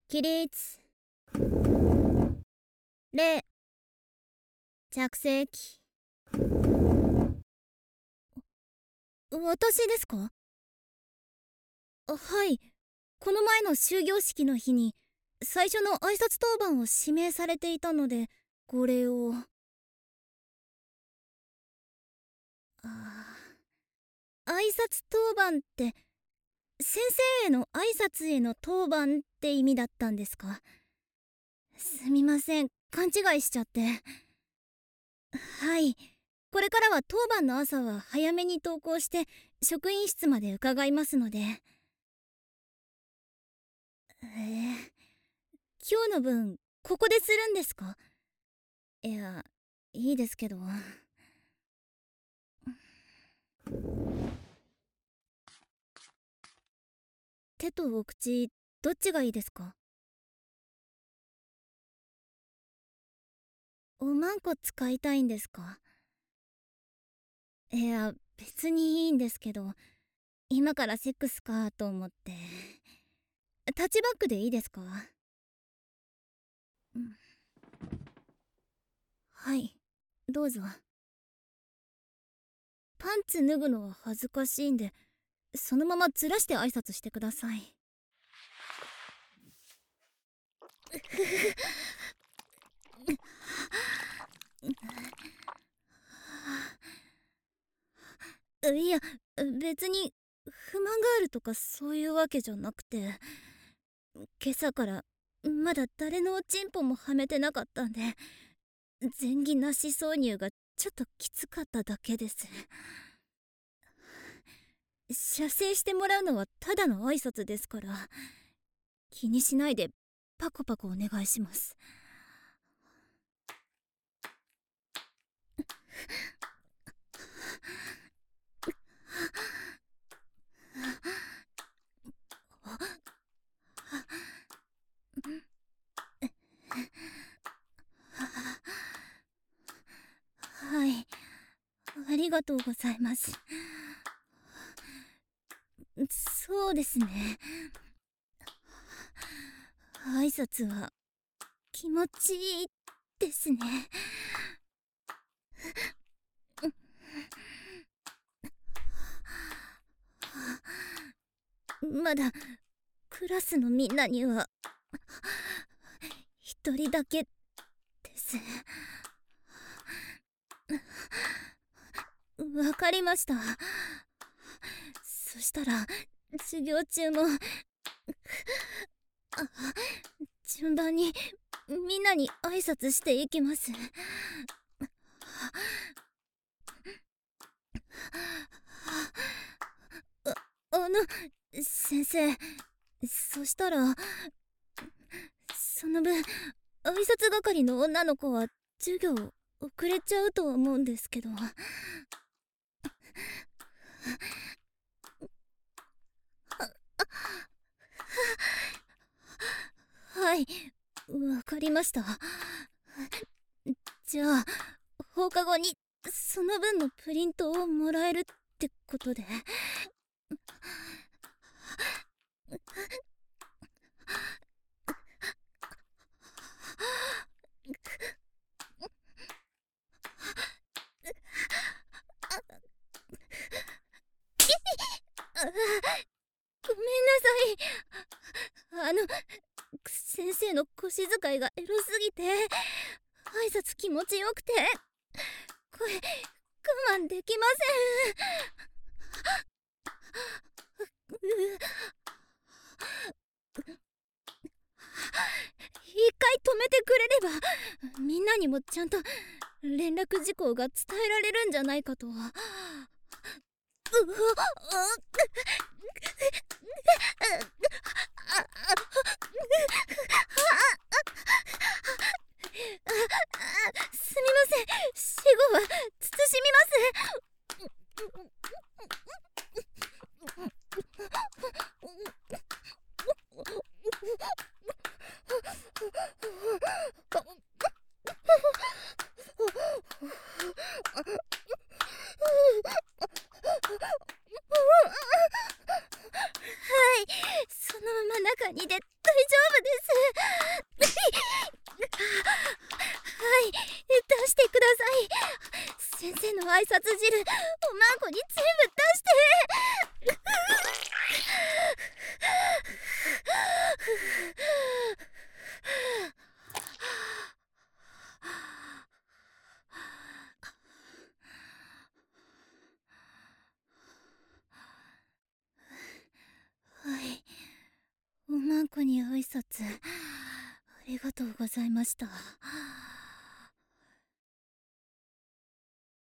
起立。礼。着席。私ですか？はい。この前の終業式の日に最初の挨拶当番を指名されていたので、ご礼を。挨拶当番って先生への挨拶への当番って意味だったんですか？すみません、勘違いしちゃって。はい。これからは当番の朝は早めに登校して職員室まで伺いますので。今日の分ここでするんですか？いや、いいですけど。手とお口どっちがいいですか？おまんこ使いたいんですか？いや、別にいいんですけど、今からセックスかと思って。タッチバックでいいですか？うん、はい、どうぞ。パンツ脱ぐのは恥ずかしいんで、そのままずらして挨拶してください。いや、別に不満があるとかそういうわけじゃなくて、今朝からまだ誰のおちんぽもはめてなかったんで、前儀なし挿入がちょっときつかっただけです。射精してもらうのはただの挨拶ですから、気にしないでパコパコお願いします。はい、ありがとうございます。そうですね、挨拶は気持ちいいですね。まだクラスのみんなには一人だけです。わかりました。そしたら授業中も順番にみんなに挨拶していきます。先生、そしたらその分挨拶係の女の子は授業遅れちゃうと思うんですけど。はい、わかりました。じゃあ放課後にその分のプリントをもらえるってことで。ごめんなさい。先生の腰使いがエロすぎて挨拶気持ちよくて声我慢できません。一回止めてくれればみんなにもちゃんと連絡事項が伝えられるんじゃないかと。すみません、死後は慎みます。はい、そのまま中にで大丈夫です。はい、出してください。先生の挨拶汁、おまんこに全部出して。はい、おまんこに挨拶ありがとうございました。